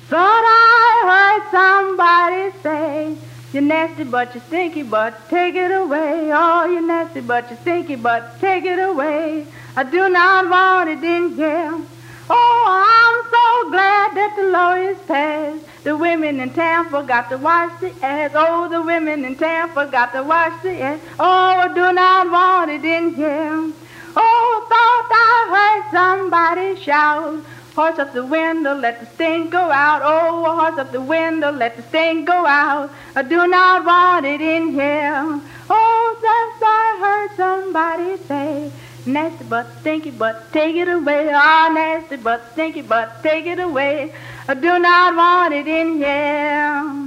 Thought I heard somebody say, "You nasty but you stinky but take it away." Oh, you nasty but you stinky but take it away. I do not want it in here. Oh, I'm so glad that the law is passed. The women in town forgot to wash the ass. Oh, the women in town forgot to wash the ass. Oh, I do not want it in here. Oh, thought I heard somebody shout, "Horse up the window, let the stink go out." Oh, horse up the window, let the stink go out. I do not want it in here. Oh, since I heard somebody say, "Nasty but stinky but take it away." Ah, nasty but stinky but take it away. I do not want it in here.